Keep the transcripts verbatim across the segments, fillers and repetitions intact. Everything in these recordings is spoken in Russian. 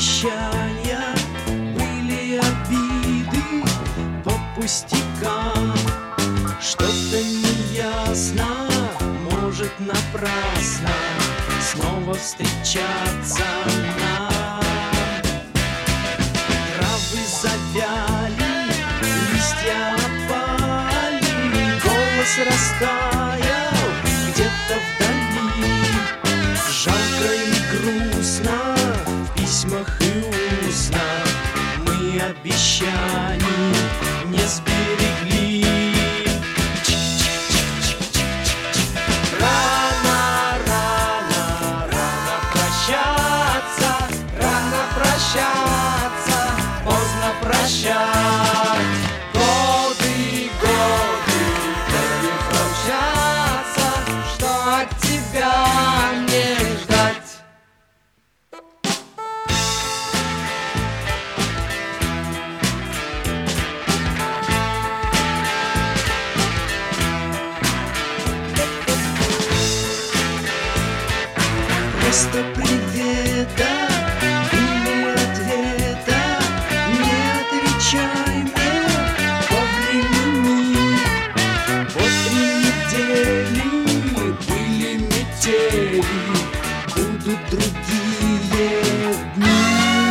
обещания, были обиды по пустякам. Что-то неясно, может напрасно снова встречаться нам. Травы завяли, листья опали, голос растаял где-то вдали. Жалко и грустно в письмах и устно мы обещаний не сберегли. Рано, рано, рано прощаться, рано прощаться, поздно прощать. Годы, годы, годы промчатся, что от тебя мне ждать? Просто привета или ответа, не отвечай мне по времени. Вот три недели были метели, будут другие дни.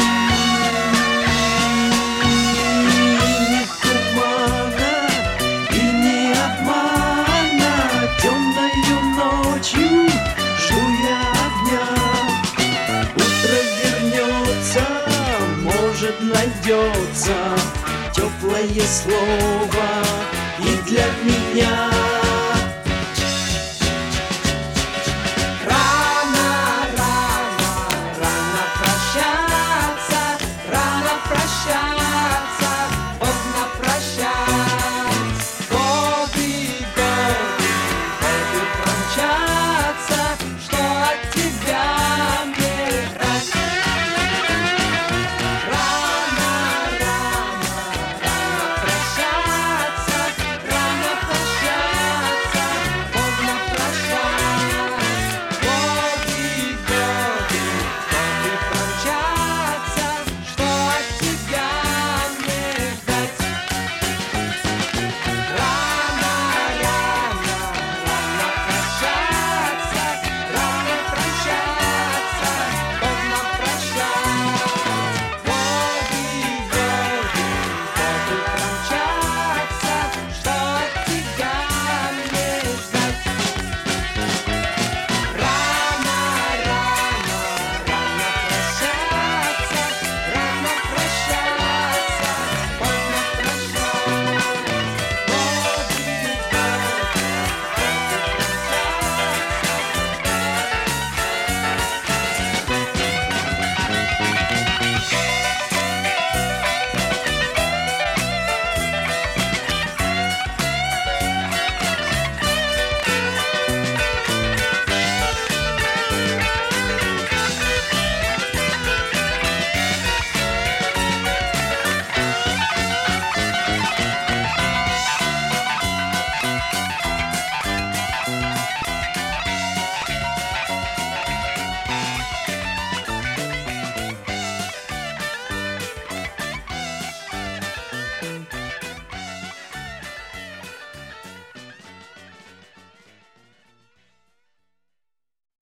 Ни тумана и ни обмана, темною ночью жду я огня. Утро вернется, может найдется теплое слово и для меня.